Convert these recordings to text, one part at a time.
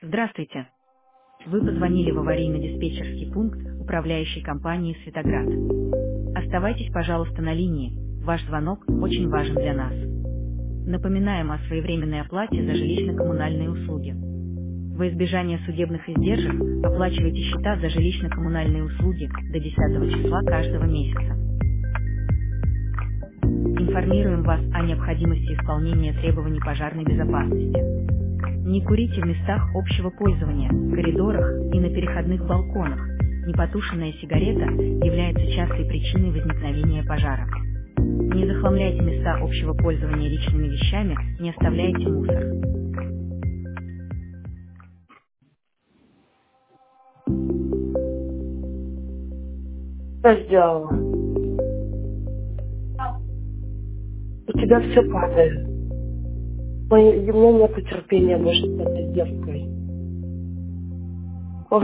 Здравствуйте. Вы позвонили в аварийно-диспетчерский пункт управляющей компании «Светоград». Оставайтесь, пожалуйста, на линии. Ваш звонок очень важен для нас. Напоминаем о своевременной оплате за жилищно-коммунальные услуги. Во избежание судебных издержек оплачивайте счета за жилищно-коммунальные услуги до 10 числа каждого месяца. Информируем вас о необходимости исполнения требований пожарной безопасности. Не курите в местах общего пользования, коридорах и на переходных балконах. Непотушенная сигарета является частой причиной возникновения пожара. Не захламляйте места общего пользования личными вещами, не оставляйте мусор. Что сделала? У тебя все падает. У меня нет терпения больше с этой девкой. Ох.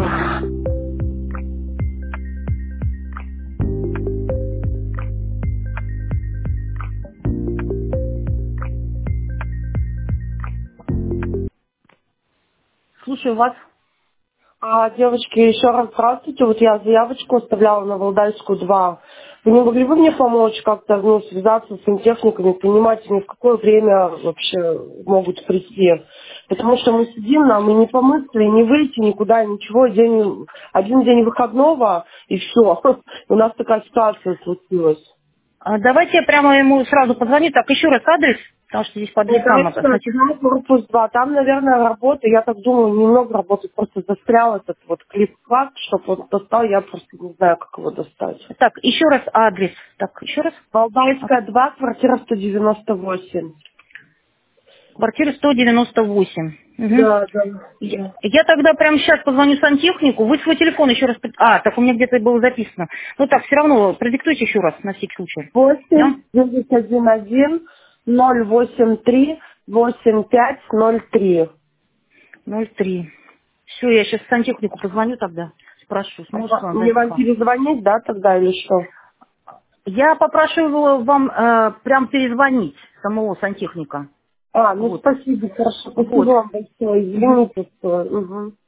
Слушаю вас. Девочки, еще раз здравствуйте. Вот я заявочку оставляла на Валдайскую 2. Вы не могли бы мне помочь как-то связаться с сантехниками, понимать, они в какое время вообще могут прийти? Потому что мы сидим, нам и не помыться, и не выйти никуда, ничего. Один день выходного, и все. У нас такая ситуация случилась. Давайте я прямо ему сразу позвоню. Так, еще раз адрес, потому что здесь по адресам надо. Это корпус 2. Там, наверное, работа, я так думаю, немного работы. Просто застрял этот вот клип-клак, чтобы он достал, я просто не знаю, как его достать. Так, еще раз адрес. Так, еще раз. Валдайская 2, квартира 198. Квартира 198. Угу. Да. Я тогда прямо сейчас позвоню сантехнику. Вы свой телефон еще раз... так у меня где-то было записано. Ну так, все равно продиктуйте еще раз, на всякий случай. 8 Да? 911 083 8503. 03. Все, я сейчас сантехнику позвоню тогда. Спрошу, сможет он Мне зайти к вам вам. перезвонить, да, тогда или что? Я попрошу его вам прям перезвонить, самого сантехника. Ну Вот. спасибо, хорошо. Спасибо Вот. вам большое. Мгм. Извините, что... Угу.